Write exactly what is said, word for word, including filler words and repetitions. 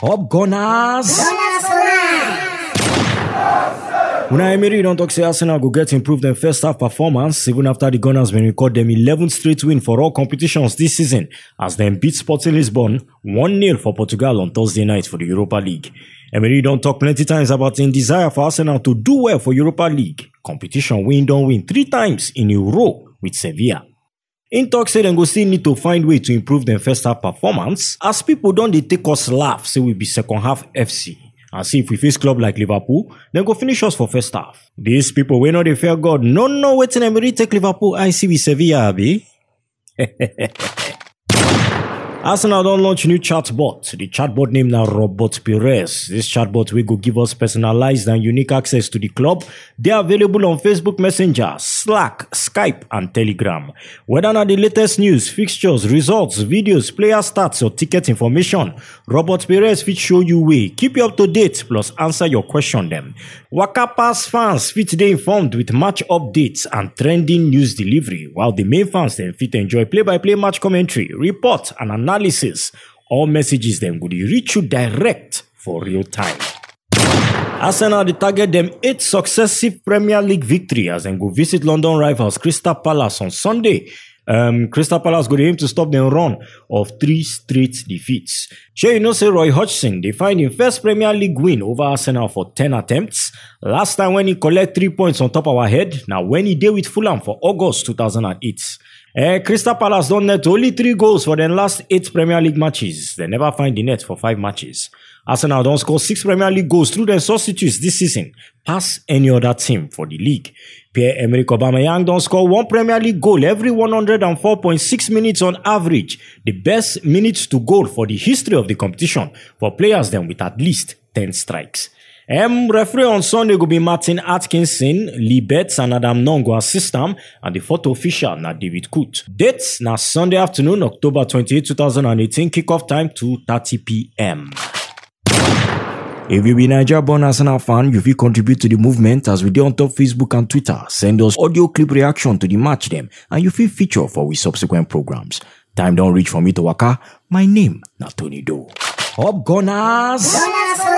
Up Gunners! Unai Emery don't talk say Arsenal go get improved in first half performance even after the Gunners been record them eleventh straight win for all competitions this season as them beat Sporting Lisbon one nil for Portugal on Thursday night for the Europa League. Emery don't talk plenty times about his desire for Arsenal to do well for Europa League competition win don't win three times in a row with Sevilla. In talk say them go still need to find way to improve their first half performance as people don't they take us laugh say we be second half F C. And see if we face club like Liverpool, then go finish us for first half. These people we know they fear God. No, no, waiting Emery take Liverpool. I see with Sevilla, abi. Arsenal don't launch new chatbot. The chatbot named now Robot Pires. This chatbot will go give us personalized and unique access to the club. They are available on Facebook Messenger, Slack, Skype, and Telegram. Whether not the latest news, fixtures, results, videos, player stats, or ticket information, Robot Pires fit show you way. Keep you up to date, plus answer your question them. Waka Pass fans fit stay informed with match updates and trending news delivery, while the main fans then fit enjoy play-by-play match commentary, report, and analysis. Analysis. All messages them would reach you direct for real time. Arsenal they target them eight successive Premier League victory as they go visit London rivals Crystal Palace on Sunday. Um, Crystal Palace go to aim to stop their run of three straight defeats. Sure, you know say Roy Hodgson they find him first Premier League win over Arsenal for ten attempts. Last time when he collect three points on top of our head. Now when he deal with Fulham for August two thousand eight. Uh, Crystal Palace don't net only three goals for their last eight Premier League matches. They never find the net for five matches. Arsenal don't score six Premier League goals through their substitutes this season, pass any other team for the league. Pierre-Emerick Aubameyang don't score one Premier League goal every one hundred four point six minutes on average, the best minutes to goal for the history of the competition for players then with at least ten strikes. Um, referee on Sunday will be Martin Atkinson, Lee Betts and Adam Nongo assist him, and the photo official na David Coote. Dates na Sunday afternoon, October twenty-eighth, twenty eighteen, kickoff time two thirty p.m. If you be Nigeria-born Arsenal fan, you will contribute to the movement as we do on top Facebook and Twitter. Send us audio clip reaction to the match them, and you will feature for we subsequent programs. Time don't reach for me to waka. My name na Tony Doe. Up Gunners!